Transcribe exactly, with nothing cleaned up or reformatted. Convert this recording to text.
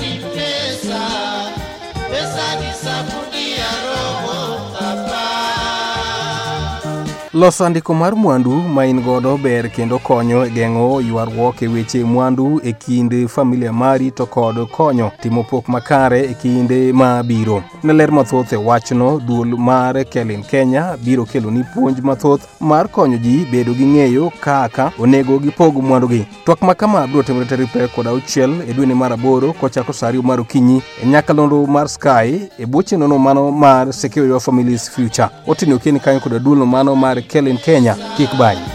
ni pesa, pesa ni sabuni ya roho papa. Loso andiko mar mwandu ma in godo ber kendo konyo e geng'o ywaruok e weche mwandu e kind familia mari to kod konyo timo pok makare e kinde ma biro. Ne ler mathoth e wachno, duol mar Kellen Kenya biro kelo ni puonj mathoth mar konyo ji bedo gi ng'eyo kaka onego gipog mwandugi. Twak ma kama biro timore tarik piero kod auchiel e dwe mar aboro kochako saa ariyo mar okinyi e nyakalondo mar Sky e bwo chenrono mano mar Secure Your Family's Future. Otino keni kanyo kod duolno mano mar Kellen Kenya. Kik bany.